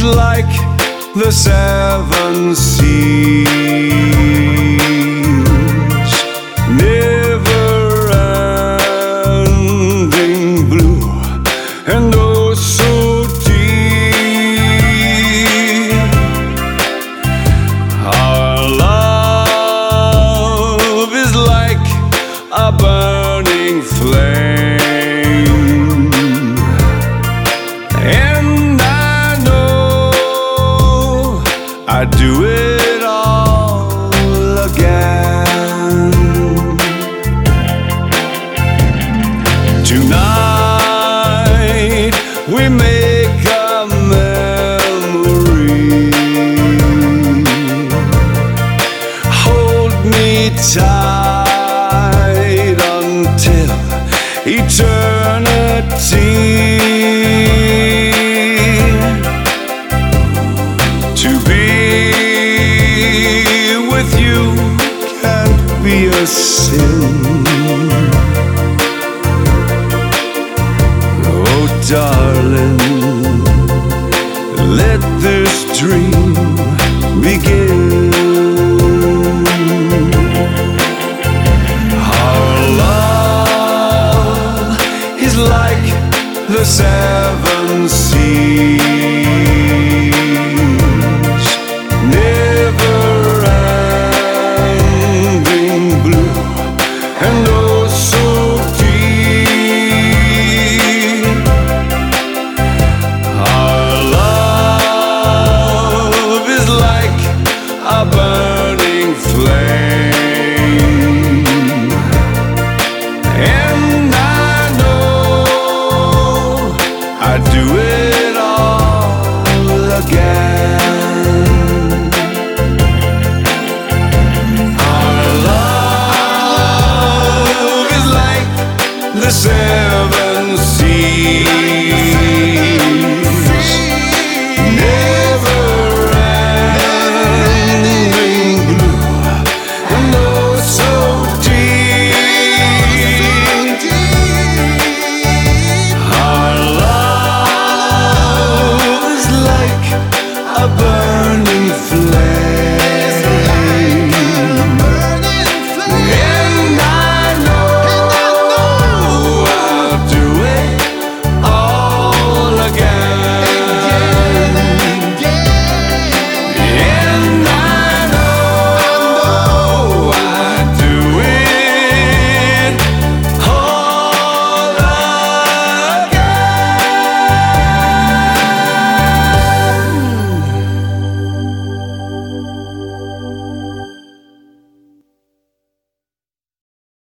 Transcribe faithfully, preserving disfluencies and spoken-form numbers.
like the seven seas, never-ending blue and oh so deep. Our love is like a burning flame, and I know I'd do it all again. Tonight we make a memory. Hold me tight until eternity. To be with you can't be a sin. Oh darling, let this dream begin. Our love is like the seven seas, never-ending blue and oh so deep. Our love is like a burning flame, and I know I'd do it all again.